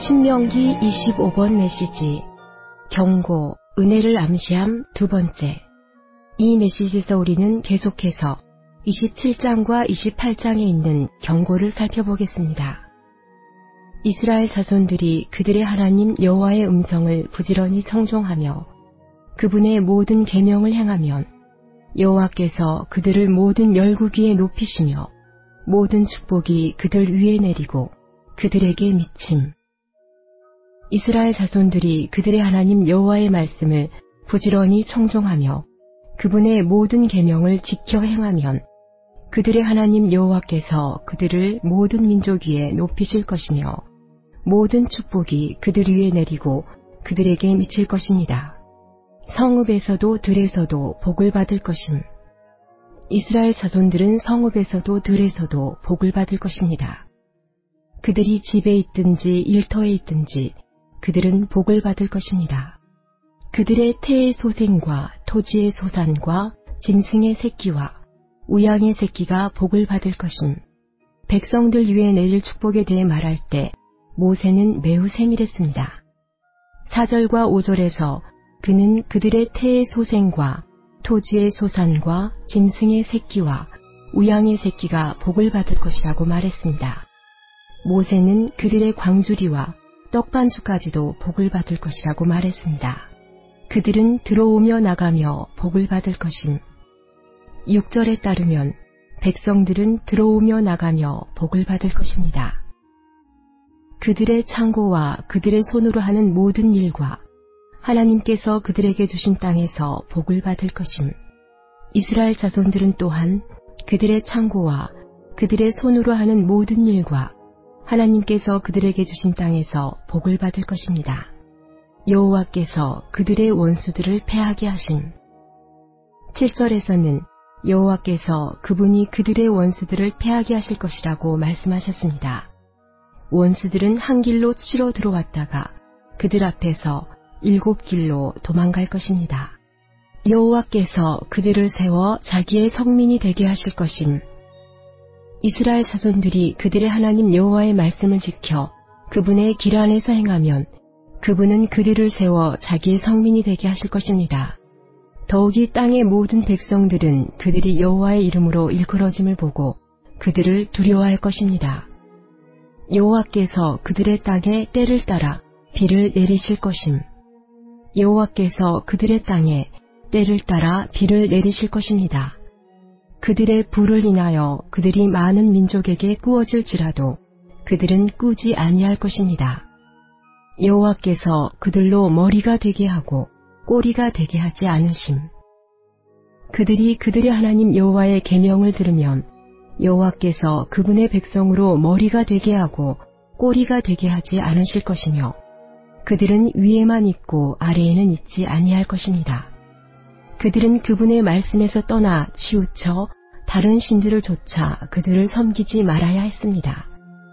신명기 25번 메시지 경고, 은혜를 암시함 두 번째. 이 메시지에서 우리는 계속해서 27장과 28장에 있는 경고를 살펴보겠습니다. 이스라엘 자손들이 그들의 하나님 여호와의 음성을 부지런히 청종하며 그분의 모든 계명을 행하면 여호와께서 그들을 모든 열국 위에 높이시며 모든 축복이 그들 위에 내리고 그들에게 미침. 이스라엘 자손들이 그들의 하나님 여호와의 말씀을 부지런히 청종하며 그분의 모든 계명을 지켜 행하면 그들의 하나님 여호와께서 그들을 모든 민족 위에 높이실 것이며 모든 축복이 그들 위에 내리고 그들에게 미칠 것입니다. 성읍에서도 들에서도 복을 받을 것임. 이스라엘 자손들은 성읍에서도 들에서도 복을 받을 것입니다. 그들이 집에 있든지 일터에 있든지 그들은 복을 받을 것입니다. 그들의 태의 소생과 토지의 소산과 짐승의 새끼와 우양의 새끼가 복을 받을 것임. 백성들 위에 내릴 축복에 대해 말할 때 모세는 매우 세밀했습니다. 4절과 5절에서 그는 그들의 태의 소생과 토지의 소산과 짐승의 새끼와 우양의 새끼가 복을 받을 것이라고 말했습니다. 모세는 그들의 광주리와 떡반죽까지도 복을 받을 것이라고 말했습니다. 그들은 들어오며 나가며 복을 받을 것임. 6절에 따르면 백성들은 들어오며 나가며 복을 받을 것입니다. 그들의 창고와 그들의 손으로 하는 모든 일과 하나님께서 그들에게 주신 땅에서 복을 받을 것임. 이스라엘 자손들은 또한 그들의 창고와 그들의 손으로 하는 모든 일과 하나님께서 그들에게 주신 땅에서 복을 받을 것입니다. 여호와께서 그들의 원수들을 패하게 하심. 7절에서는 여호와께서 그분이 그들의 원수들을 패하게 하실 것이라고 말씀하셨습니다. 원수들은 한 길로 치러 들어왔다가 그들 앞에서 7길로 도망갈 것입니다. 여호와께서 그들을 세워 자기의 성민이 되게 하실 것임. 이스라엘 자손들이 그들의 하나님 여호와의 말씀을 지켜 그분의 길 안에서 행하면 그분은 그들을 세워 자기의 성민이 되게 하실 것입니다. 더욱이 땅의 모든 백성들은 그들이 여호와의 이름으로 일컬어짐을 보고 그들을 두려워할 것입니다. 여호와께서 그들의 땅에 때를 따라 비를 내리실 것임. 여호와께서 그들의 땅에 때를 따라 비를 내리실 것입니다. 그들의 불을 인하여 그들이 많은 민족에게 꾸어질지라도 그들은 꾸지 아니할 것입니다. 여호와께서 그들로 머리가 되게 하고 꼬리가 되게 하지 않으심. 그들이 그들의 하나님 여호와의 계명을 들으면 여호와께서 그분의 백성으로 머리가 되게 하고 꼬리가 되게 하지 않으실 것이며 그들은 위에만 있고 아래에는 있지 아니할 것입니다. 그들은 그분의 말씀에서 떠나 치우쳐 다른 신들을 좇아 그들을 섬기지 말아야 했습니다.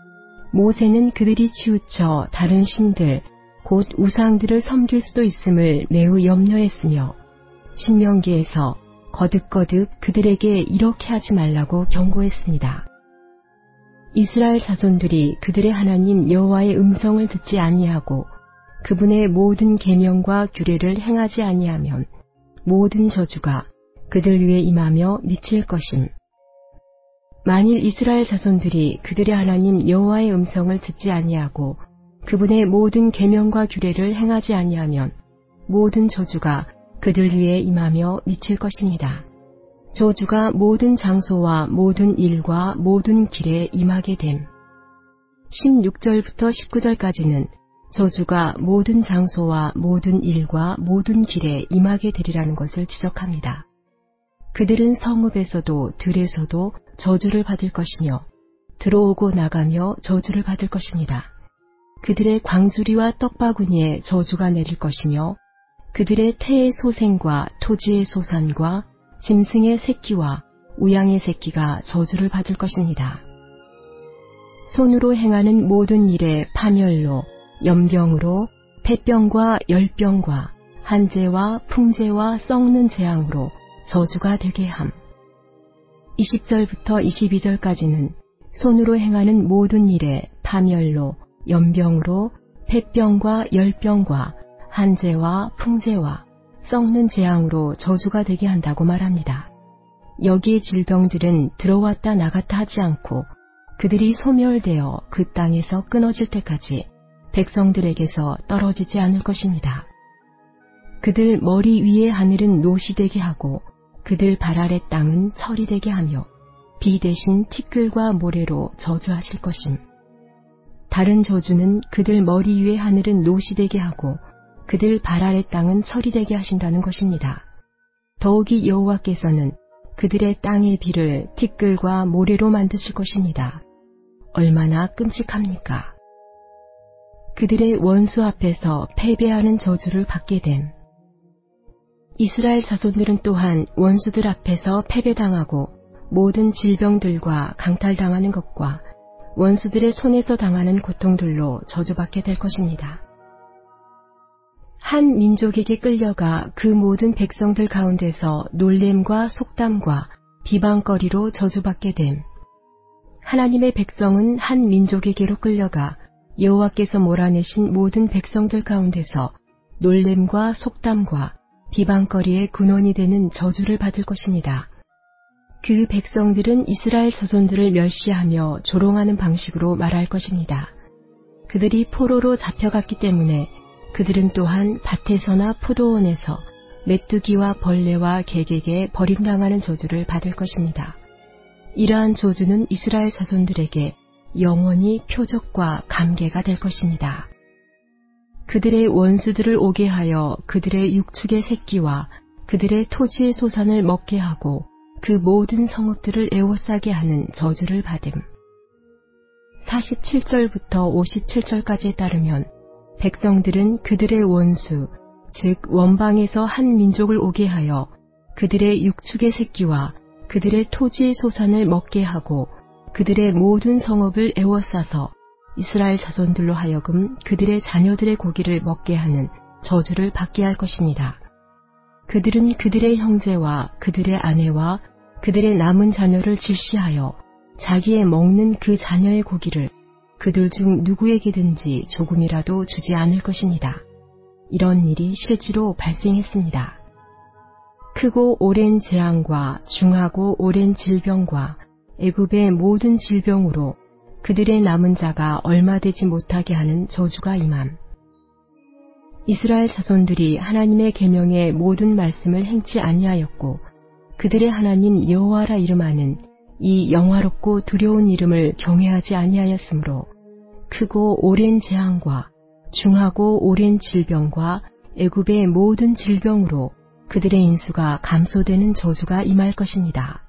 모세는 그들이 치우쳐 다른 신들, 곧 우상들을 섬길 수도 있음을 매우 염려했으며 신명기에서 거듭거듭 그들에게 이렇게 하지 말라고 경고했습니다. 이스라엘 자손들이 그들의 하나님 여호와의 음성을 듣지 아니하고 그분의 모든 계명과 규례를 행하지 아니하면 모든 저주가 그들 위에 임하며 미칠 것임. 만일 이스라엘 자손들이 그들의 하나님 여호와의 음성을 듣지 아니하고 그분의 모든 계명과 규례를 행하지 아니하면 모든 저주가 그들 위에 임하며 미칠 것입니다. 저주가 모든 장소와 모든 일과 모든 길에 임하게 됨. 16절부터 19절까지는 저주가 모든 장소와 모든 일과 모든 길에 임하게 되리라는 것을 지적합니다. 그들은 성읍에서도 들에서도 저주를 받을 것이며 들어오고 나가며 저주를 받을 것입니다. 그들의 광주리와 떡바구니에 저주가 내릴 것이며 그들의 태의 소생과 토지의 소산과 짐승의 새끼와 우양의 새끼가 저주를 받을 것입니다. 손으로 행하는 모든 일에 파멸로 연병으로 폐병과 열병과 한재와 풍재와 썩는 재앙으로 저주가 되게 함. 20절부터 22절까지는 손으로 행하는 모든 일에 파멸로 연병으로 폐병과 열병과 한재와 풍재와 썩는 재앙으로 저주가 되게 한다고 말합니다. 여기에 질병들은 들어왔다 나갔다 하지 않고 그들이 소멸되어 그 땅에서 끊어질 때까지 백성들에게서 떨어지지 않을 것입니다. 그들 머리 위의 하늘은 노시 되게 하고 그들 발 아래 땅은 철이 되게 하며 비 대신 티끌과 모래로 저주하실 것임. 다른 저주는 그들 머리 위의 하늘은 노시 되게 하고 그들 발 아래 땅은 철이 되게 하신다는 것입니다. 더욱이 여호와께서는 그들의 땅의 비를 티끌과 모래로 만드실 것입니다. 얼마나 끔찍합니까? 그들의 원수 앞에서 패배하는 저주를 받게 됨. 이스라엘 자손들은 또한 원수들 앞에서 패배당하고 모든 질병들과 강탈당하는 것과 원수들의 손에서 당하는 고통들로 저주받게 될 것입니다. 한 민족에게 끌려가 그 모든 백성들 가운데서 놀램과 속담과 비방거리로 저주받게 됨. 하나님의 백성은 한 민족에게로 끌려가 여호와께서 몰아내신 모든 백성들 가운데서 놀램과 속담과 비방거리의 근원이 되는 저주를 받을 것입니다. 그 백성들은 이스라엘 자손들을 멸시하며 조롱하는 방식으로 말할 것입니다. 그들이 포로로 잡혀갔기 때문에 그들은 또한 밭에서나 포도원에서 메뚜기와 벌레와 개객에 버림당하는 저주를 받을 것입니다. 이러한 저주는 이스라엘 자손들에게 영원히 표적과 감개가 될 것입니다. 그들의 원수들을 오게 하여 그들의 육축의 새끼와 그들의 토지의 소산을 먹게 하고 그 모든 성읍들을 에워싸게 하는 저주를 받음. 47절부터 57절까지에 따르면 백성들은 그들의 원수, 즉 원방에서 한 민족을 오게 하여 그들의 육축의 새끼와 그들의 토지의 소산을 먹게 하고 그들의 모든 성읍을 에워싸서 이스라엘 자손들로 하여금 그들의 자녀들의 고기를 먹게 하는 저주를 받게 할 것입니다. 그들은 그들의 형제와 그들의 아내와 그들의 남은 자녀를 질시하여 자기의 먹는 그 자녀의 고기를 그들 중 누구에게든지 조금이라도 주지 않을 것입니다. 이런 일이 실제로 발생했습니다. 크고 오랜 재앙과 중하고 오랜 질병과 애굽의 모든 질병으로 그들의 남은 자가 얼마 되지 못하게 하는 저주가 임함. 이스라엘 자손들이 하나님의 계명의 모든 말씀을 행치 아니하였고 그들의 하나님 여호와라 이름하는 이 영화롭고 두려운 이름을 경외하지 아니하였으므로 크고 오랜 재앙과 중하고 오랜 질병과 애굽의 모든 질병으로 그들의 인수가 감소되는 저주가 임할 것입니다.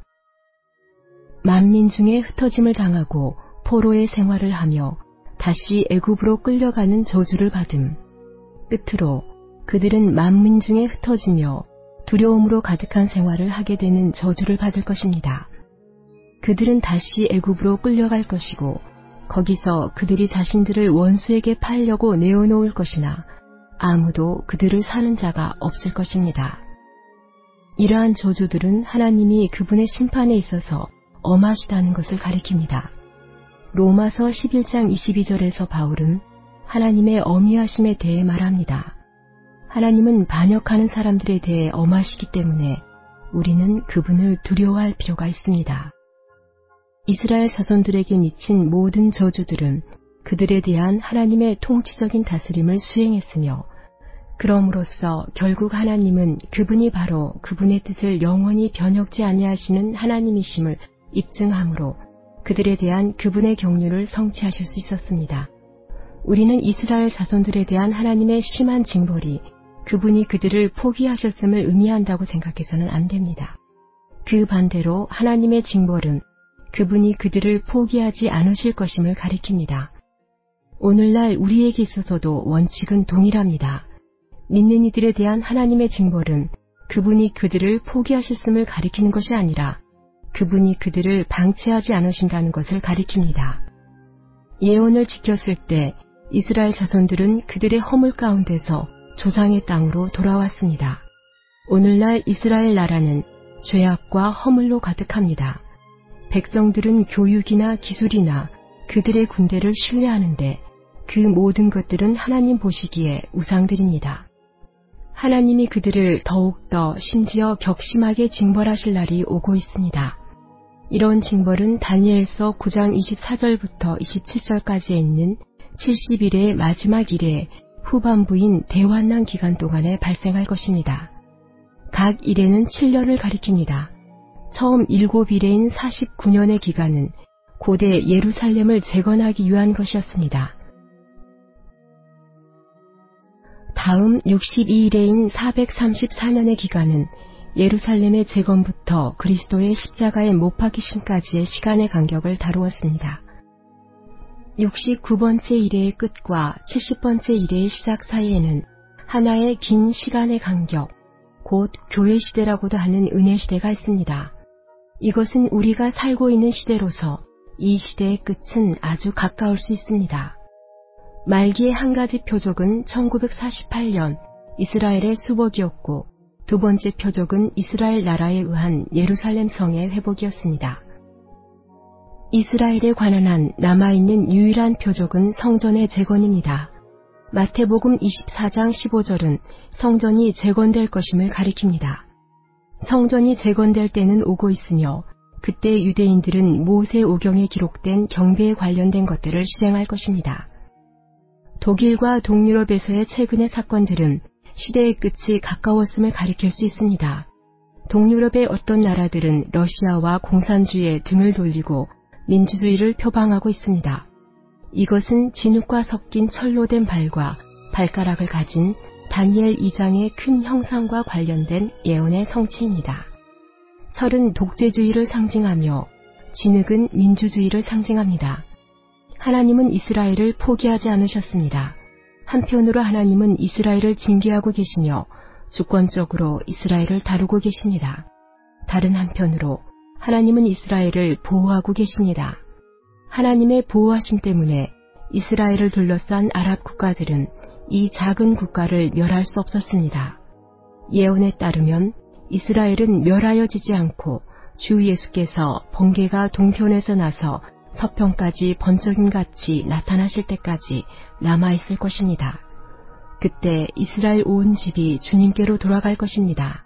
만민 중에 흩어짐을 당하고 포로의 생활을 하며 다시 애굽으로 끌려가는 저주를 받음. 끝으로 그들은 만민 중에 흩어지며 두려움으로 가득한 생활을 하게 되는 저주를 받을 것입니다. 그들은 다시 애굽으로 끌려갈 것이고 거기서 그들이 자신들을 원수에게 팔려고 내어놓을 것이나 아무도 그들을 사는 자가 없을 것입니다. 이러한 저주들은 하나님이 그분의 심판에 있어서 엄하시다는 것을 가리킵니다. 로마서 11장 22절에서 바울은 하나님의 엄위하심에 대해 말합니다. 하나님은 반역하는 사람들에 대해 엄하시기 때문에 우리는 그분을 두려워할 필요가 있습니다. 이스라엘 자손들에게 미친 모든 저주들은 그들에 대한 하나님의 통치적인 다스림을 수행했으며 그럼으로써 결국 하나님은 그분이 바로 그분의 뜻을 영원히 변혁지 아니하시는 하나님이심을 입증함으로 그들에 대한 그분의 경륜을 성취하실 수 있었습니다. 우리는 이스라엘 자손들에 대한 하나님의 심한 징벌이 그분이 그들을 포기하셨음을 의미한다고 생각해서는 안 됩니다. 그 반대로 하나님의 징벌은 그분이 그들을 포기하지 않으실 것임을 가리킵니다. 오늘날 우리에게 있어서도 원칙은 동일합니다. 믿는 이들에 대한 하나님의 징벌은 그분이 그들을 포기하셨음을 가리키는 것이 아니라 그분이 그들을 방치하지 않으신다는 것을 가리킵니다. 예언을 지켰을 때 이스라엘 자손들은 그들의 허물 가운데서 조상의 땅으로 돌아왔습니다. 오늘날 이스라엘 나라는 죄악과 허물로 가득합니다. 백성들은 교육이나 기술이나 그들의 군대를 신뢰하는데 그 모든 것들은 하나님 보시기에 우상들입니다. 하나님이 그들을 더욱더 심지어 격심하게 징벌하실 날이 오고 있습니다. 이런 징벌은 다니엘서 9장 24절부터 27절까지에 있는 70일의 마지막 일의 후반부인 대환난 기간 동안에 발생할 것입니다. 각 일에는 7년을 가리킵니다. 처음 7일에인 49년의 기간은 고대 예루살렘을 재건하기 위한 것이었습니다. 다음 62일에인 434년의 기간은 예루살렘의 재건부터 그리스도의 십자가에 못 박히심까지의 시간의 간격을 다루었습니다. 69번째 일의 끝과 70번째 일의 시작 사이에는 하나의 긴 시간의 간격, 곧 교회 시대라고도 하는 은혜 시대가 있습니다. 이것은 우리가 살고 있는 시대로서 이 시대의 끝은 아주 가까울 수 있습니다. 말기의 한 가지 표적은 1948년 이스라엘의 수복이었고 두 번째 표적은 이스라엘 나라에 의한 예루살렘 성의 회복이었습니다. 이스라엘에 관한 한 남아있는 유일한 표적은 성전의 재건입니다. 마태복음 24장 15절은 성전이 재건될 것임을 가리킵니다. 성전이 재건될 때는 오고 있으며 그때 유대인들은 모세 오경에 기록된 경배에 관련된 것들을 실행할 것입니다. 독일과 동유럽에서의 최근의 사건들은 시대의 끝이 가까웠음을 가리킬 수 있습니다. 동유럽의 어떤 나라들은 러시아와 공산주의에 등을 돌리고 민주주의를 표방하고 있습니다. 이것은 진흙과 섞인 철로 된 발과 발가락을 가진 다니엘 2장의 큰 형상과 관련된 예언의 성취입니다. 철은 독재주의를 상징하며 진흙은 민주주의를 상징합니다. 하나님은 이스라엘을 포기하지 않으셨습니다. 한편으로 하나님은 이스라엘을 징계하고 계시며 주권적으로 이스라엘을 다루고 계십니다. 다른 한편으로 하나님은 이스라엘을 보호하고 계십니다. 하나님의 보호하심 때문에 이스라엘을 둘러싼 아랍 국가들은 이 작은 국가를 멸할 수 없었습니다. 예언에 따르면 이스라엘은 멸하여지지 않고 주 예수께서 번개가 동편에서 나서 서편까지 번쩍임같이 나타나실 때까지 남아있을 것입니다. 그때 이스라엘 온 집이 주님께로 돌아갈 것입니다.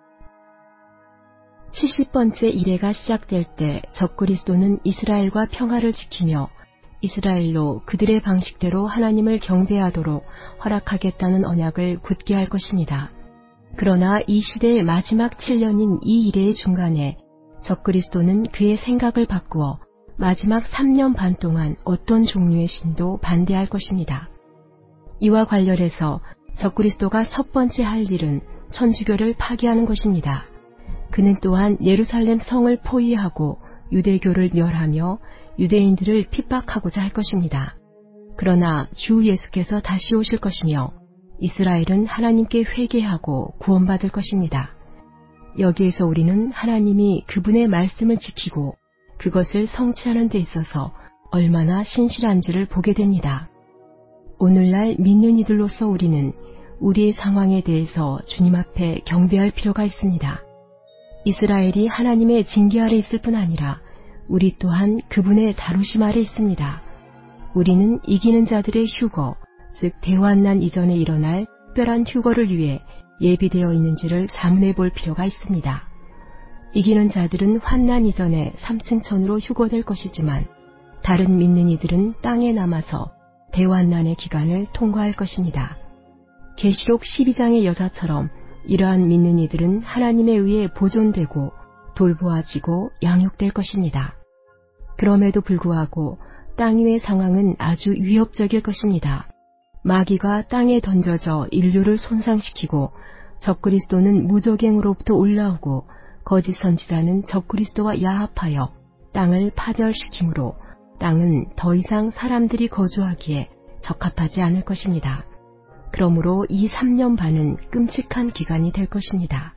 70번째 이래가 시작될 때 적그리스도는 이스라엘과 평화를 지키며 이스라엘로 그들의 방식대로 하나님을 경배하도록 허락하겠다는 언약을 굳게 할 것입니다. 그러나 이 시대의 마지막 7년인 이 이래의 중간에 적그리스도는 그의 생각을 바꾸어 마지막 3년 반 동안 어떤 종류의 신도 반대할 것입니다. 이와 관련해서 적그리스도가 첫 번째 할 일은 천주교를 파괴하는 것입니다. 그는 또한 예루살렘 성을 포위하고 유대교를 멸하며 유대인들을 핍박하고자 할 것입니다. 그러나 주 예수께서 다시 오실 것이며 이스라엘은 하나님께 회개하고 구원받을 것입니다. 여기에서 우리는 하나님이 그분의 말씀을 지키고 그것을 성취하는 데 있어서 얼마나 신실한지를 보게 됩니다. 오늘날 믿는 이들로서 우리는 우리의 상황에 대해서 주님 앞에 경배할 필요가 있습니다. 이스라엘이 하나님의 징계 아래 있을 뿐 아니라 우리 또한 그분의 다루심 아래 있습니다. 우리는 이기는 자들의 휴거, 즉 대환난 이전에 일어날 특별한 휴거를 위해 예비되어 있는지를 자문해 볼 필요가 있습니다. 이기는 자들은 환난 이전에 3층 천으로 휴거될 것이지만 다른 믿는 이들은 땅에 남아서 대환난의 기간을 통과할 것입니다. 계시록 12장의 여자처럼 이러한 믿는 이들은 하나님에 의해 보존되고 돌보아지고 양육될 것입니다. 그럼에도 불구하고 땅 위의 상황은 아주 위협적일 것입니다. 마귀가 땅에 던져져 인류를 손상시키고 적그리스도는 무저갱으로부터 올라오고 거짓 선지자는 적그리스도와 야합하여 땅을 파멸시키므로 땅은 더 이상 사람들이 거주하기에 적합하지 않을 것입니다. 그러므로 이 3년 반은 끔찍한 기간이 될 것입니다.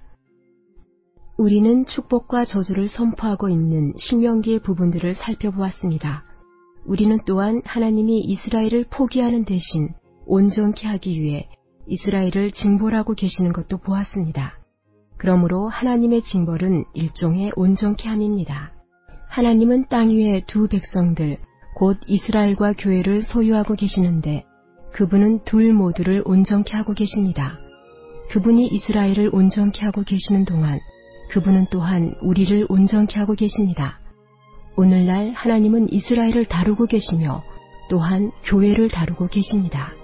우리는 축복과 저주를 선포하고 있는 신명기의 부분들을 살펴보았습니다. 우리는 또한 하나님이 이스라엘을 포기하는 대신 온전케 하기 위해 이스라엘을 징벌하고 계시는 것도 보았습니다. 그러므로 하나님의 징벌은 일종의 온전케 함입니다. 하나님은 땅 위의 두 백성들, 곧 이스라엘과 교회를 소유하고 계시는데 그분은 둘 모두를 온전케 하고 계십니다. 그분이 이스라엘을 온전케 하고 계시는 동안 그분은 또한 우리를 온전케 하고 계십니다. 오늘날 하나님은 이스라엘을 다루고 계시며 또한 교회를 다루고 계십니다.